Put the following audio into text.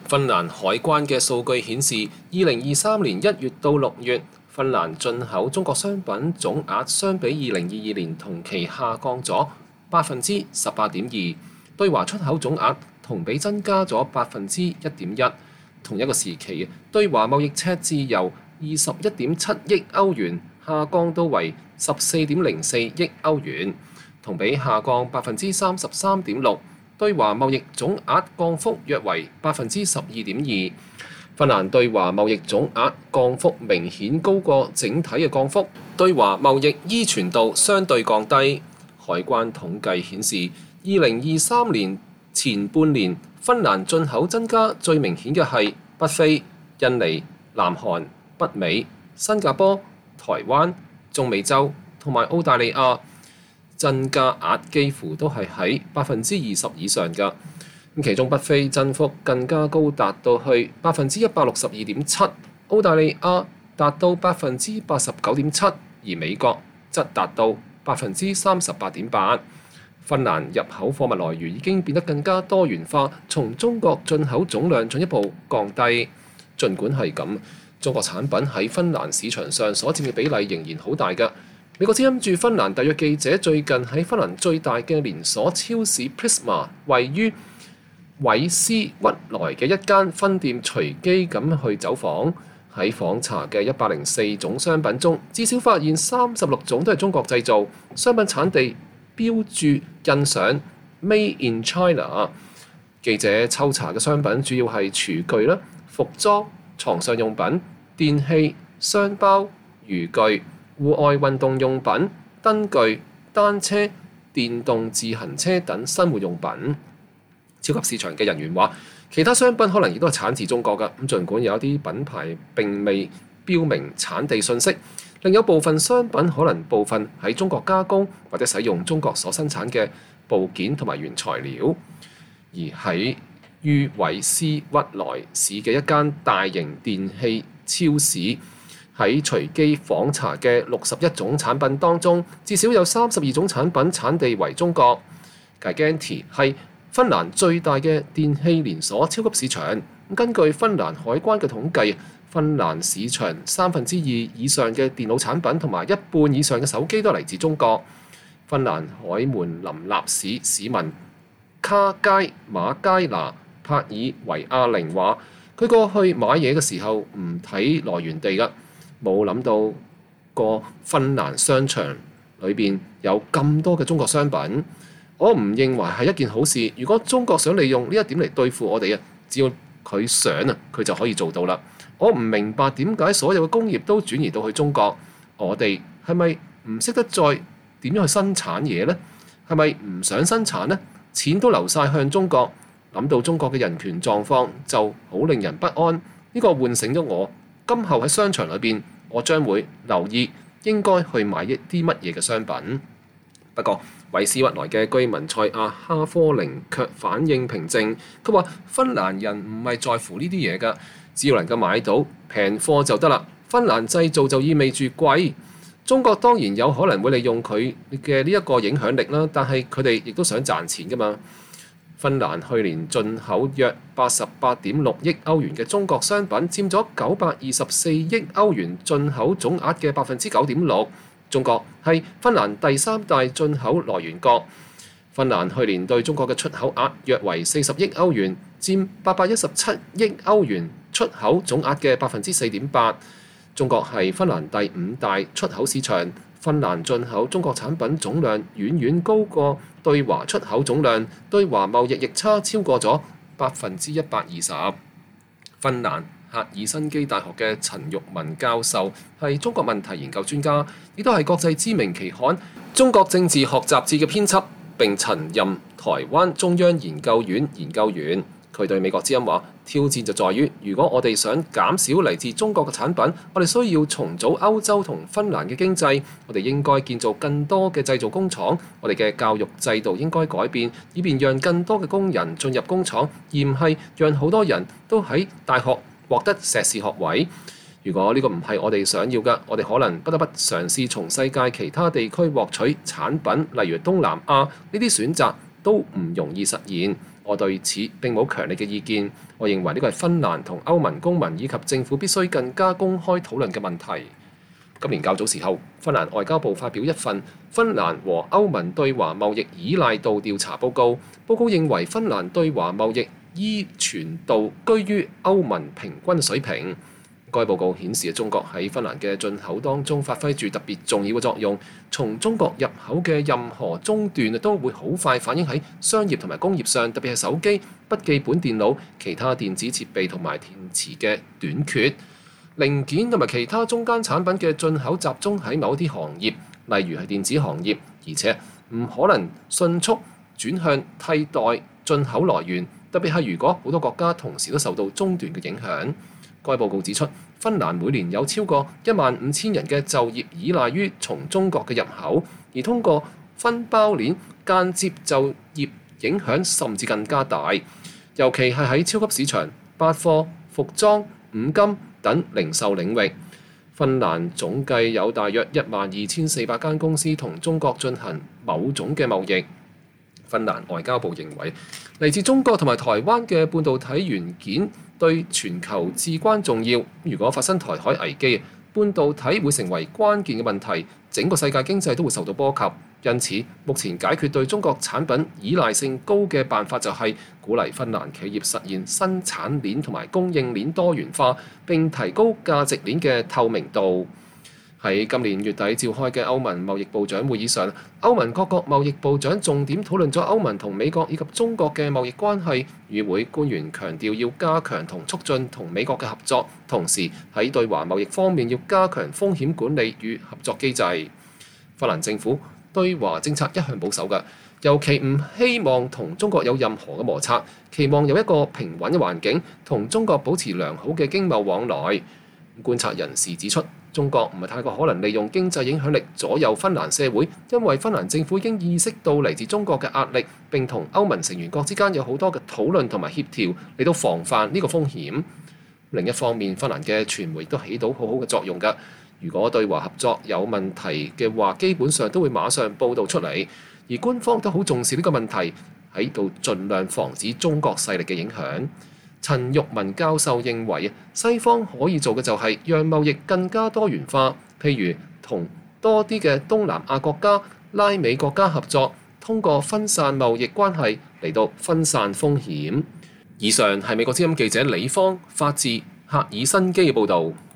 芬蘭海關嘅數據顯示，2023年1月到6月，芬蘭進口中國商品總額相比2022年同期下降咗18.2%，對華出口總額同比增加咗1.1%。同一個時期，對華貿易赤字由21.7億歐元下降到為14.04億歐元，同比下降33.6%。對華貿易總額降幅約為12.2%，芬蘭對華貿易總額降幅明顯高過整體嘅降幅，對華貿易依存度相對降低。海關統計顯示，2023年前半年芬蘭進口增加最明顯嘅係北非、印尼、南韓、北美、新加坡、台灣、中美洲同埋澳大利亞。增加額幾乎都係喺20%以上㗎，其中北非增幅更加高，達到去162.7%，澳大利亞達到89.7%，而美國則達到38.8%。芬蘭入口貨物來源已經變得更加多元化，從中國進口總量進一步降低。儘管係咁，中國產品喺芬蘭市場上所佔嘅比例仍然好大㗎。美國之音駐芬蘭特約記者最近喺芬蘭最大嘅連鎖超市 Prisma 位於韋斯屈萊嘅一間分店隨機咁去走訪，喺訪查嘅104種商品中，至少發現36種都係中國製造，商品產地標註印上 Made in China。記者抽查嘅商品主要係廚具啦、服裝、床上用品、電器、箱包、漁具、戶外運動用品、燈具、單車、電動自行車等生活用品。超級市場嘅人員話，其他商品可能亦都係產自中國㗎。咁儘管有一啲品牌並未標明產地信息，另有部分商品可能部分喺中國加工或者使用中國所生產嘅部件同埋原材料。而喺於韋斯屈萊市嘅一間大型電器超市，喺隨機訪查嘅61種產品當中，至少有32種產品產地為中國。Gigantti 係芬蘭最大嘅電器連鎖超級市場。根據芬蘭海關嘅統計，芬蘭市場2/3以上嘅電腦產品同埋一半以上嘅手機都嚟自中國。芬蘭海門林納市市民卡佳馬佳拿帕爾維亞寧話：佢過去買嘢嘅時候唔睇來源地㗎。冇諗到個芬蘭商場裏邊有咁多嘅中國商品，我唔認為係一件好事。如果中國想利用呢一點嚟對付我哋啊，只要佢想啊，佢就可以做到啦。我唔明白點解所有嘅工業都轉移到去中國，我哋係咪唔識得再點樣去生產嘢呢？係咪唔想生產呢？錢都流晒向中國，諗到中國嘅人權狀況就好令人不安。呢個喚醒咗我。今後喺商場裏邊，我將會留意應該去買一啲乜嘢嘅商品。不過，韋斯屈萊嘅居民塞亞哈科寧卻反應平靜。佢話：芬蘭人唔係在乎呢啲嘢㗎，只要能夠買到平貨就得啦。芬蘭製造就意味住貴。中國當然有可能會利用佢嘅呢一個影響力啦，但係佢哋亦都想賺錢㗎嘛。芬蘭去年進口約88.6億歐元嘅中國商品，佔咗924億歐元進口總額嘅9.6%。中國係芬蘭第3大進口來源國。芬蘭去年對中國嘅出口額約為40億歐元，佔817億歐元出口總額嘅4.8%。中國係芬蘭第5大出口市場。芬蘭進口中國產品總量遠遠高過對華出口總量，對華貿易逆差超過咗120%。芬蘭赫爾辛基大學嘅陳玉文教授係中國問題研究專家，亦都係國際知名期刊《中國政治學雜誌》嘅編輯，並曾任台灣中央研究院研究員。佢對美國之音話：挑戰就在於，如果我哋想減少嚟自中國嘅產品，我哋需要重組歐洲同芬蘭嘅經濟，我哋應該建造更多嘅製造工廠，我哋嘅教育制度應該改變，以便讓更多嘅工人進入工廠，而唔係讓好多人都喺大學獲得碩士學位。如果呢個唔係我哋想要嘅，我哋可能不得不嘗試從世界其他地區獲取產品，例如東南亞。呢啲選擇都唔容易實現。 我對此並冇強烈嘅意見。我認為呢個係芬蘭同歐盟公民以及政府必須更加公開討論嘅問題。今年較早時候，芬蘭外交部發表一份芬蘭和歐盟對華貿易依賴度調查報告。報告認為芬蘭對華貿易依存度居於歐盟平均水平。該報告顯示，中國喺芬蘭嘅進口當中發揮住特別重要嘅作用。從中國入口嘅任何中斷都會好快反映喺商業同埋工業上，特別係手機、筆記本電腦、其他電子設備同埋電池嘅短缺。零件同埋其他中間產品嘅進口集中喺某啲行業，例如係電子行業，而且唔可能迅速轉向替代進口來源，特別係如果好多國家同時都受到中斷嘅影響。該報告指出，芬蘭每年有超過15000人嘅就業依賴於從中國嘅入口，而通過分包鏈間接就業影響甚至更加大，尤其係喺超級市場、百貨、服裝、五金等零售領域。芬蘭總計有大約12400間公司同中國進行某種嘅貿易。芬蘭外交部認為，嚟自中國同埋台灣嘅半導體元件對全球至關重要。如果發生台海危機，半導體會成為關鍵嘅問題，整個世界經濟都會受到波及。因此，目前解決對中國產品依賴性高嘅辦法就係鼓勵芬蘭企業實現生產鏈同埋供應鏈多元化，並提高價值鏈嘅透明度。喺今年月底召開嘅歐盟貿易部長會議上，歐盟各國貿易部長重點討論咗歐盟同美國以及中國嘅貿易關係。與會官員強調要加強同促進同美國嘅合作，同時喺對華貿易方面要加強風險管理與合作機制。芬蘭政府對華政策一向保守嘅，尤其唔希望同中國有任何嘅摩擦，期望有一個平穩嘅環境，同中國保持良好嘅經貿往來。觀察人士指出，中國唔係太過可能利用經濟影響力左右芬蘭社會，因為芬蘭政府已經意識到嚟自中國嘅壓力，並同歐盟成員國之間有好多嘅討論同埋協調嚟到防範呢個風險。另一方面，芬蘭嘅傳媒都起到好好嘅作用㗎。如果對華合作有問題嘅話，基本上都會馬上報導出嚟，而官方都好重視呢個問題，喺度盡量防止中國勢力嘅影響。陳玉文教授認為，西方可以做嘅就係讓貿易更加多元化，譬如同多啲嘅東南亞國家、拉美國家合作，通過分散貿易關係嚟到分散風險。以上係美國之音記者李芳發自赫爾辛基嘅報導。